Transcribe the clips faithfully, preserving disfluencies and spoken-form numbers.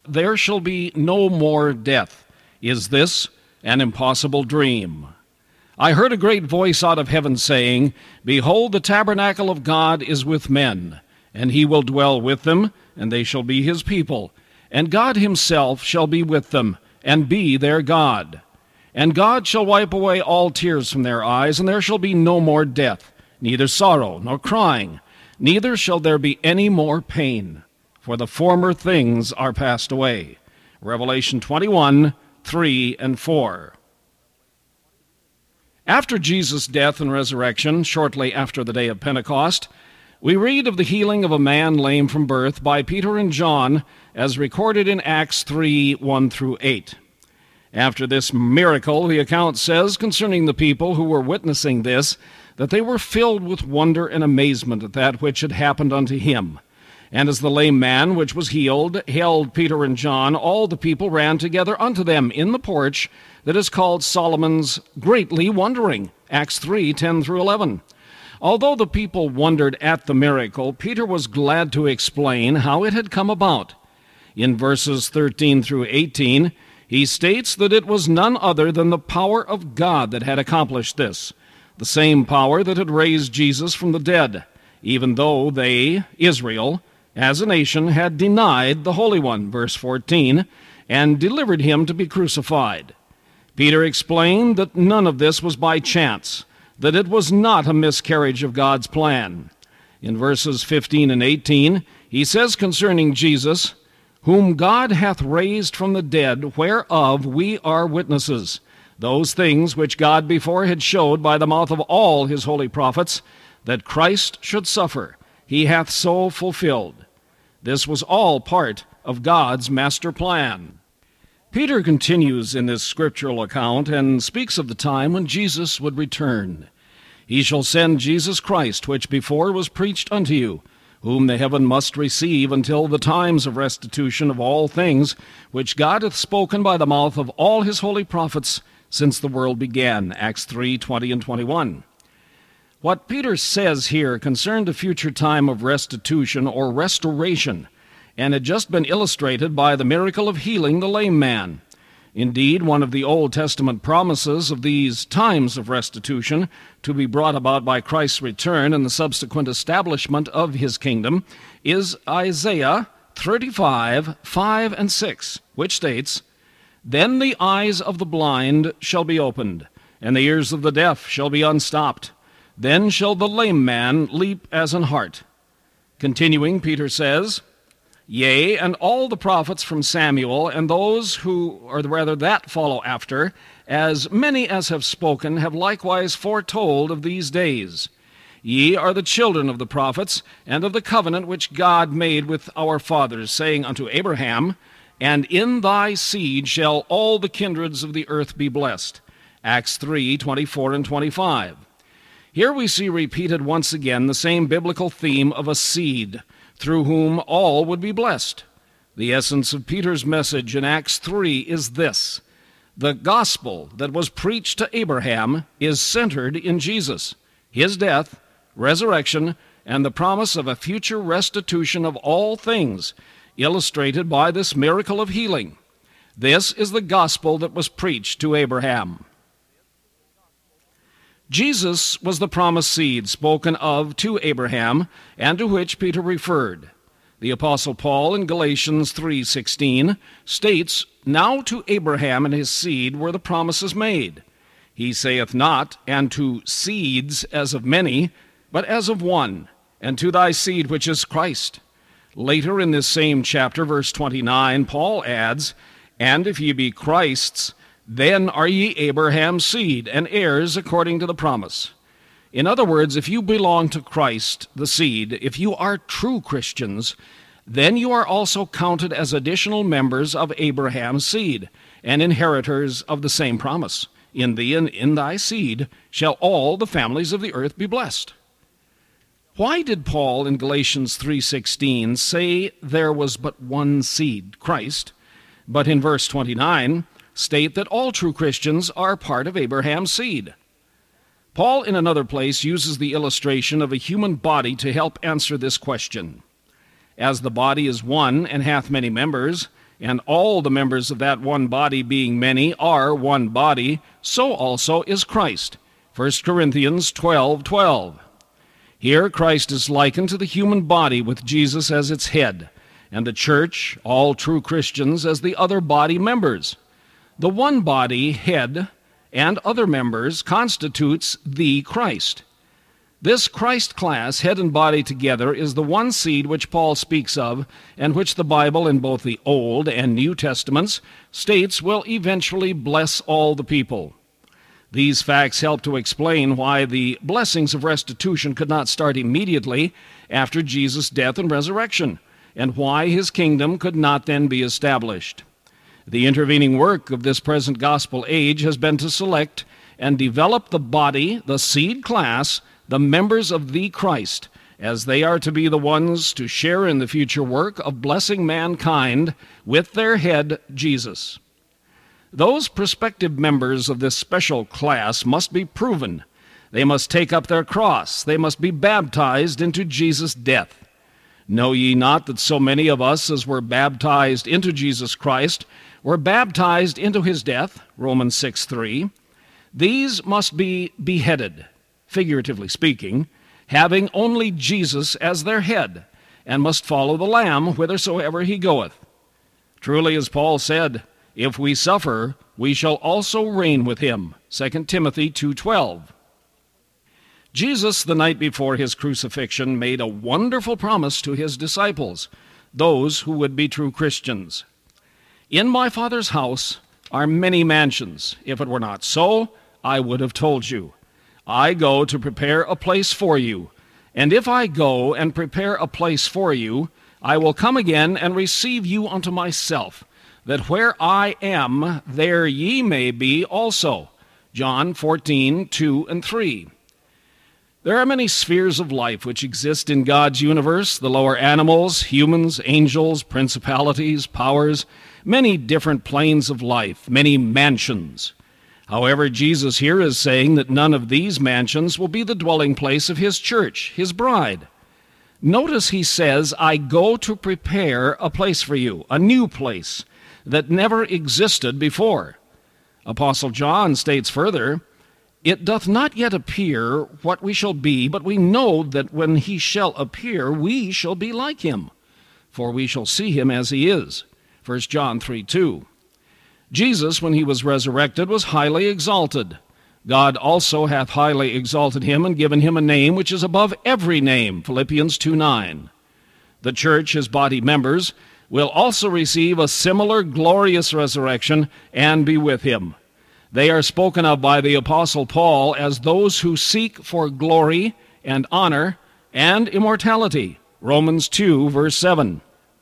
there shall be no more death. Is this an impossible dream? I heard a great voice out of heaven saying, Behold, the tabernacle of God is with men, and he will dwell with them, and they shall be his people. And God himself shall be with them, and be their God. And God shall wipe away all tears from their eyes, and there shall be no more death, neither sorrow nor crying, neither shall there be any more pain, for the former things are passed away. Revelation twenty-one, three and four. After Jesus' death and resurrection, shortly after the day of Pentecost, we read of the healing of a man lame from birth by Peter and John, as recorded in Acts three, one through eight. After this miracle, the account says concerning the people who were witnessing this, that they were filled with wonder and amazement at that which had happened unto him. And as the lame man which was healed held Peter and John, all the people ran together unto them in the porch that is called Solomon's, greatly wondering. Acts three, ten through eleven. Although the people wondered at the miracle, Peter was glad to explain how it had come about. In verses thirteen through eighteen, he states that it was none other than the power of God that had accomplished this, the same power that had raised Jesus from the dead, even though they, Israel, as a nation, had denied the Holy One, verse fourteen, and delivered him to be crucified. Peter explained that none of this was by chance, that it was not a miscarriage of God's plan. In verses fifteen and eighteen, he says concerning Jesus, Whom God hath raised from the dead, whereof we are witnesses, those things which God before had showed by the mouth of all his holy prophets, that Christ should suffer, he hath so fulfilled. This was all part of God's master plan. Peter continues in this scriptural account and speaks of the time when Jesus would return. He shall send Jesus Christ, which before was preached unto you, whom the heaven must receive until the times of restitution of all things, which God hath spoken by the mouth of all his holy prophets since the world began. Acts three, twenty and twenty-one. What Peter says here concerned a future time of restitution or restoration, and had just been illustrated by the miracle of healing the lame man. Indeed, one of the Old Testament promises of these times of restitution to be brought about by Christ's return and the subsequent establishment of his kingdom is Isaiah thirty-five, five and six, which states, Then the eyes of the blind shall be opened, and the ears of the deaf shall be unstopped. Then shall the lame man leap as an hart. Continuing, Peter says, Yea, and all the prophets from Samuel, and those who, or rather that follow after, as many as have spoken, have likewise foretold of these days. Ye are the children of the prophets, and of the covenant which God made with our fathers, saying unto Abraham, And in thy seed shall all the kindreds of the earth be blessed. Acts three, twenty-four and twenty-five. Here we see repeated once again the same biblical theme of a seed, through whom all would be blessed. The essence of Peter's message in Acts three is this: the gospel that was preached to Abraham is centered in Jesus, his death, resurrection, and the promise of a future restitution of all things, illustrated by this miracle of healing. This is the gospel that was preached to Abraham. Jesus was the promised seed spoken of to Abraham, and to which Peter referred. The Apostle Paul in Galatians three sixteen states, Now to Abraham and his seed were the promises made. He saith not, and to seeds as of many, but as of one, and to thy seed which is Christ. Later in this same chapter, verse twenty-nine, Paul adds, And if ye be Christ's, then are ye Abraham's seed, and heirs according to the promise. In other words, if you belong to Christ, the seed, if you are true Christians, then you are also counted as additional members of Abraham's seed, and inheritors of the same promise. In thee and in thy seed shall all the families of the earth be blessed. Why did Paul in Galatians three sixteen say there was but one seed, Christ, but in verse twenty-nine state that all true Christians are part of Abraham's seed? Paul in another place uses the illustration of a human body to help answer this question. As the body is one and hath many members, and all the members of that one body, being many, are one body, so also is Christ. First Corinthians twelve twelve. Here Christ is likened to the human body with Jesus as its head, and the church, all true Christians, as the other body members. The one body, head, and other members constitutes the Christ. This Christ class, head and body together, is the one seed which Paul speaks of, and which the Bible in both the Old and New Testaments states will eventually bless all the people. These facts help to explain why the blessings of restitution could not start immediately after Jesus' death and resurrection, and why his kingdom could not then be established. The intervening work of this present gospel age has been to select and develop the body, the seed class, the members of the Christ, as they are to be the ones to share in the future work of blessing mankind with their head, Jesus. Those prospective members of this special class must be proven. They must take up their cross. They must be baptized into Jesus' death. Know ye not that so many of us as were baptized into Jesus Christ were baptized into his death? Romans six three. These must be beheaded, figuratively speaking, having only Jesus as their head, and must follow the Lamb whithersoever he goeth. Truly, as Paul said, if we suffer, we shall also reign with him. Second Timothy two twelve. Jesus, the night before his crucifixion, made a wonderful promise to his disciples, those who would be true Christians. In my Father's house are many mansions. If it were not so, I would have told you. I go to prepare a place for you. And if I go and prepare a place for you, I will come again and receive you unto myself, that where I am, there ye may be also. John fourteen two and three. There are many spheres of life which exist in God's universe, the lower animals, humans, angels, principalities, powers, many different planes of life, many mansions. However, Jesus here is saying that none of these mansions will be the dwelling place of his church, his bride. Notice he says, I go to prepare a place for you, a new place that never existed before. Apostle John states further, it doth not yet appear what we shall be, but we know that when he shall appear, we shall be like him, for we shall see him as he is. First John three two. Jesus, when he was resurrected, was highly exalted. God also hath highly exalted him and given him a name which is above every name. Philippians two nine. The church, his body members, will also receive a similar glorious resurrection and be with him. They are spoken of by the Apostle Paul as those who seek for glory and honor and immortality. Romans two, verse seven.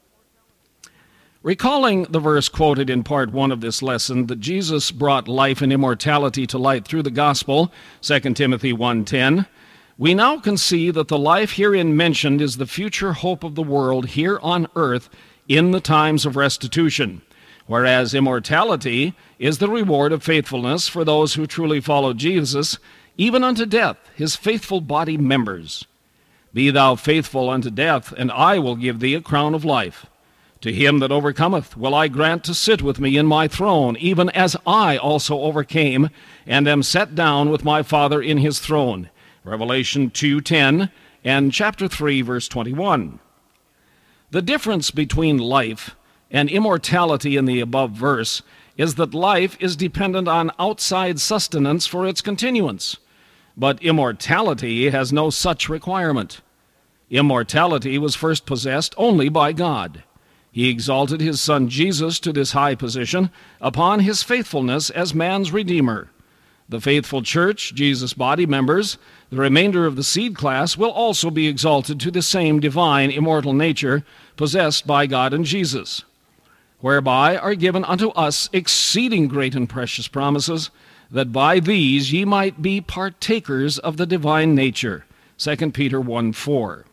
Recalling the verse quoted in part one of this lesson, that Jesus brought life and immortality to light through the gospel, Second Timothy one ten, we now can see that the life herein mentioned is the future hope of the world here on earth in the times of restitution, whereas immortality is the reward of faithfulness for those who truly follow Jesus, even unto death, his faithful body members. Be thou faithful unto death, and I will give thee a crown of life. To him that overcometh will I grant to sit with me in my throne, even as I also overcame, and am set down with my Father in his throne. Revelation two ten and chapter three, verse twenty-one. The difference between life and immortality in the above verse is that life is dependent on outside sustenance for its continuance, but immortality has no such requirement. Immortality was first possessed only by God. He exalted his Son Jesus to this high position upon his faithfulness as man's Redeemer. The faithful church, Jesus' body members, the remainder of the seed class, will also be exalted to the same divine immortal nature possessed by God and Jesus, whereby are given unto us exceeding great and precious promises, that by these ye might be partakers of the divine nature. Second Peter one four.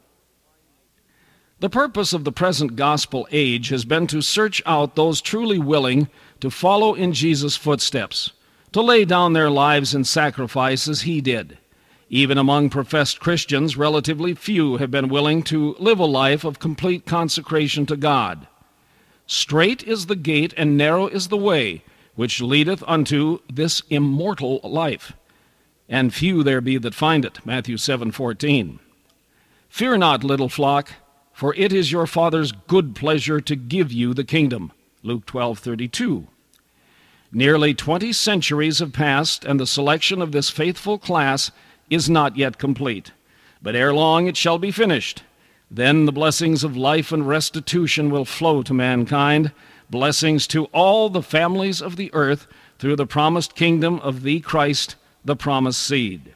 The purpose of the present gospel age has been to search out those truly willing to follow in Jesus' footsteps, to lay down their lives in sacrifice as he did. Even among professed Christians, relatively few have been willing to live a life of complete consecration to God. Strait is the gate, and narrow is the way, which leadeth unto this immortal life, and few there be that find it. Matthew seven fourteen. Fear not, little flock, for it is your Father's good pleasure to give you the kingdom. Luke twelve thirty-two. Nearly twenty centuries have passed, and the selection of this faithful class is not yet complete. But ere long it shall be finished. Then the blessings of life and restitution will flow to mankind, blessings to all the families of the earth through the promised kingdom of the Christ, the promised seed.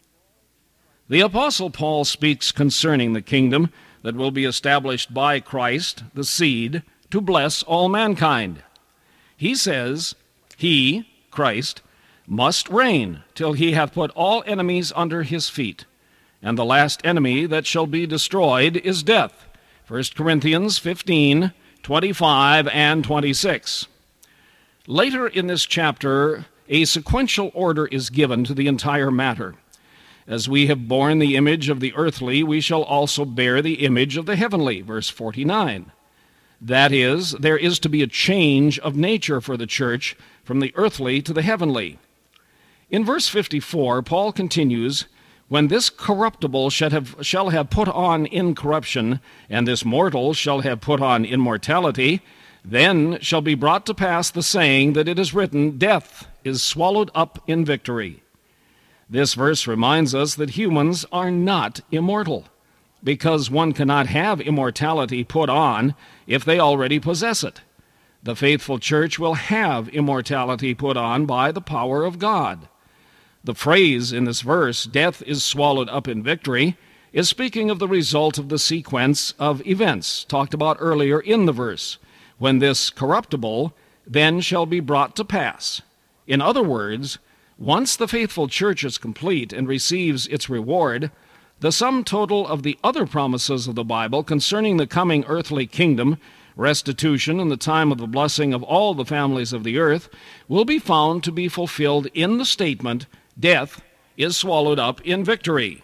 The Apostle Paul speaks concerning the kingdom that will be established by Christ, the seed, to bless all mankind. He says, He, Christ, must reign till he hath put all enemies under his feet. And the last enemy that shall be destroyed is death. First Corinthians fifteen, twenty-five and twenty-six. Later in this chapter, a sequential order is given to the entire matter. As we have borne the image of the earthly, we shall also bear the image of the heavenly. Verse forty-nine. That is, there is to be a change of nature for the church from the earthly to the heavenly. In verse fifty-four, Paul continues, When this corruptible shall have, shall have put on incorruption, and this mortal shall have put on immortality, then shall be brought to pass the saying that it is written, Death is swallowed up in victory. This verse reminds us that humans are not immortal, because one cannot have immortality put on if they already possess it. The faithful church will have immortality put on by the power of God. The phrase in this verse, death is swallowed up in victory, is speaking of the result of the sequence of events talked about earlier in the verse, when this corruptible then shall be brought to pass. In other words, once the faithful church is complete and receives its reward, the sum total of the other promises of the Bible concerning the coming earthly kingdom, restitution, and the time of the blessing of all the families of the earth will be found to be fulfilled in the statement, Death is swallowed up in victory.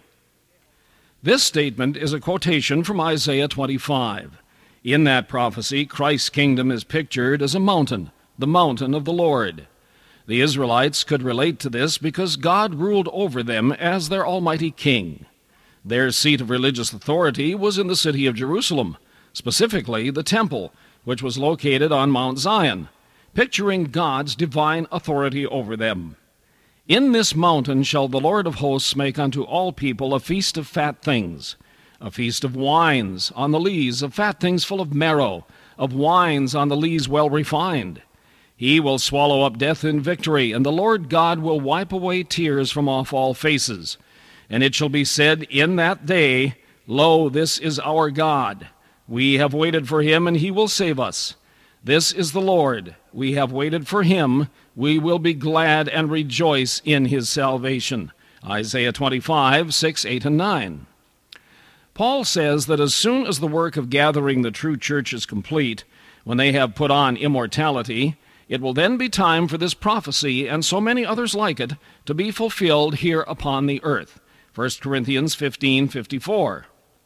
This statement is a quotation from Isaiah twenty-five. In that prophecy, Christ's kingdom is pictured as a mountain, the mountain of the Lord. The Israelites could relate to this because God ruled over them as their almighty king. Their seat of religious authority was in the city of Jerusalem, specifically the temple, which was located on Mount Zion, picturing God's divine authority over them. In this mountain shall the Lord of hosts make unto all people a feast of fat things, a feast of wines on the lees, of fat things full of marrow, of wines on the lees well refined. He will swallow up death in victory, and the Lord God will wipe away tears from off all faces. And it shall be said in that day, Lo, this is our God. We have waited for him, and he will save us. This is the Lord. We have waited for him. We will be glad and rejoice in his salvation. Isaiah twenty-five, six, eight, and nine. Paul says that as soon as the work of gathering the true church is complete, when they have put on immortality, it will then be time for this prophecy and so many others like it to be fulfilled here upon the earth. First Corinthians fifteen, fifty-four.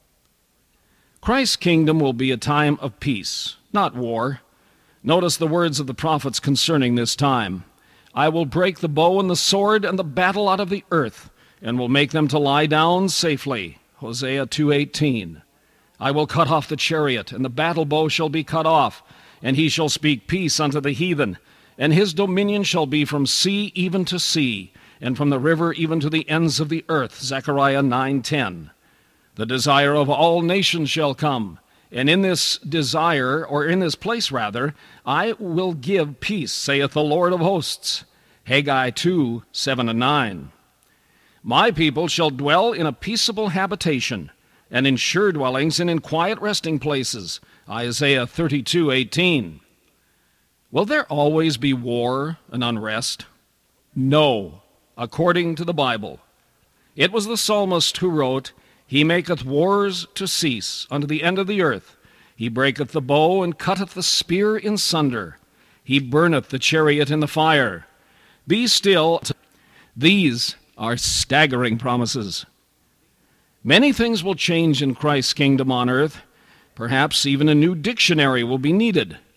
Christ's kingdom will be a time of peace, not war. Notice the words of the prophets concerning this time. I will break the bow and the sword and the battle out of the earth, and will make them to lie down safely. Hosea two eighteen. I will cut off the chariot, and the battle bow shall be cut off, and he shall speak peace unto the heathen, and his dominion shall be from sea even to sea, and from the river even to the ends of the earth. Zechariah nine ten. The desire of all nations shall come, and in this desire, or in this place rather, I will give peace, saith the Lord of hosts. Haggai two, seven and nine. My people shall dwell in a peaceable habitation, and in sure dwellings and in quiet resting places. Isaiah thirty-two, eighteen. Will there always be war and unrest? No, according to the Bible. It was the psalmist who wrote, He maketh wars to cease unto the end of the earth. He breaketh the bow and cutteth the spear in sunder. He burneth the chariot in the fire. Be still. These are staggering promises. Many things will change in Christ's kingdom on earth. Perhaps even a new dictionary will be needed.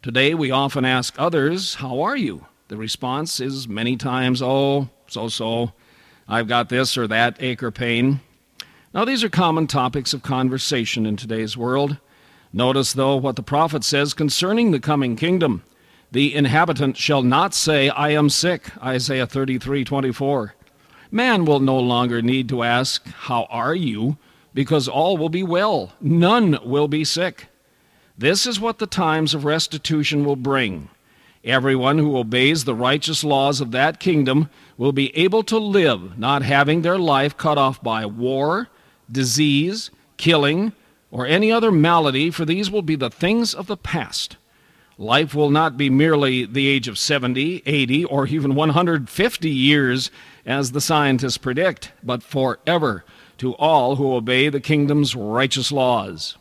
Today we often ask others, "How are you?" The response is many times, "Oh, so-so. I've got this or that ache or pain." Now, these are common topics of conversation in today's world. Notice, though, what the prophet says concerning the coming kingdom. The inhabitant shall not say, "I am sick," Isaiah thirty-three twenty-four. Man will no longer need to ask, "How are you?" because all will be well. None will be sick. This is what the times of restitution will bring. Everyone who obeys the righteous laws of that kingdom will be able to live, not having their life cut off by war, disease, killing, or any other malady, for these will be the things of the past. Life will not be merely the age of seventy, eighty, or even one hundred fifty years, as the scientists predict, but forever to all who obey the kingdom's righteous laws.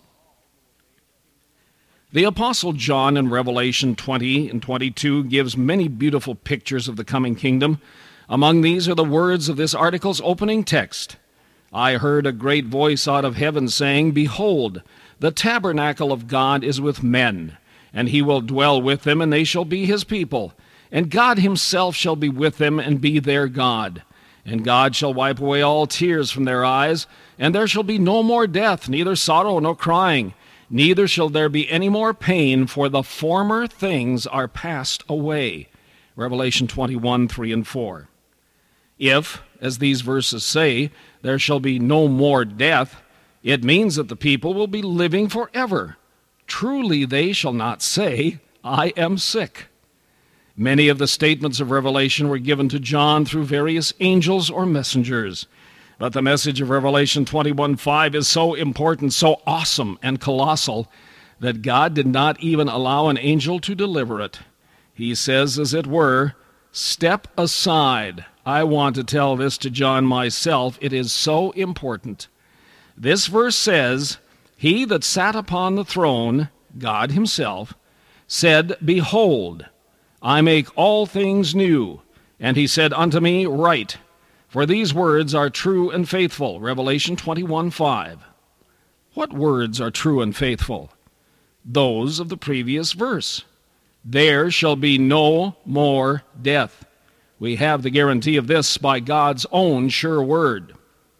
The Apostle John in Revelation twenty and twenty-two gives many beautiful pictures of the coming kingdom. Among these are the words of this article's opening text. "I heard a great voice out of heaven saying, 'Behold, the tabernacle of God is with men, and he will dwell with them, and they shall be his people. And God himself shall be with them, and be their God. And God shall wipe away all tears from their eyes, and there shall be no more death, neither sorrow nor crying. Neither shall there be any more pain, for the former things are passed away.'" Revelation twenty-one, three and four. If, as these verses say, there shall be no more death, it means that the people will be living forever. Truly they shall not say, "I am sick." Many of the statements of Revelation were given to John through various angels or messengers. But the message of Revelation twenty-one five is so important, so awesome and colossal, that God did not even allow an angel to deliver it. He says, as it were, "Step aside. I want to tell this to John myself. It is so important." This verse says, "He that sat upon the throne," God himself, "said, Behold, I make all things new. And he said unto me, Write, for these words are true and faithful." Revelation twenty-one five. What words are true and faithful? Those of the previous verse. There shall be no more death. We have the guarantee of this by God's own sure word.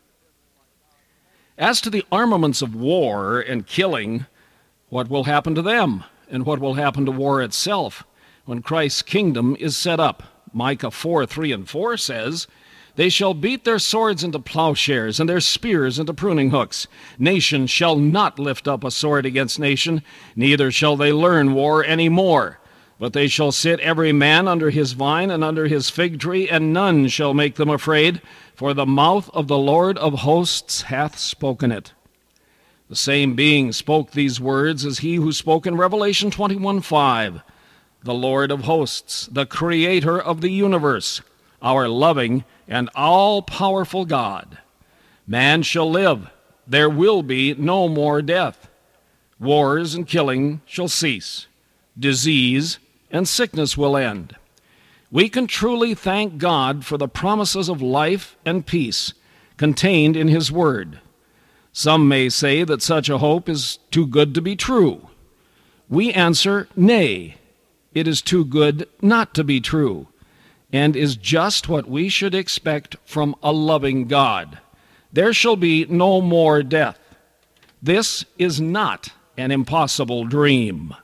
As to the armaments of war and killing, what will happen to them, and what will happen to war itself when Christ's kingdom is set up? Micah four, three and four says, "They shall beat their swords into plowshares, and their spears into pruning hooks. Nation shall not lift up a sword against nation, neither shall they learn war any more. But they shall sit every man under his vine and under his fig tree, and none shall make them afraid, for the mouth of the Lord of hosts hath spoken it." The same being spoke these words as he who spoke in Revelation twenty-one five, the Lord of hosts, the creator of the universe, our loving and all-powerful God. Man shall live. There will be no more death. Wars and killing shall cease. Disease and sickness will end. We can truly thank God for the promises of life and peace contained in his word. Some may say that such a hope is too good to be true. We answer, nay, it is too good not to be true, and is just what we should expect from a loving God. There shall be no more death. This is not an impossible dream.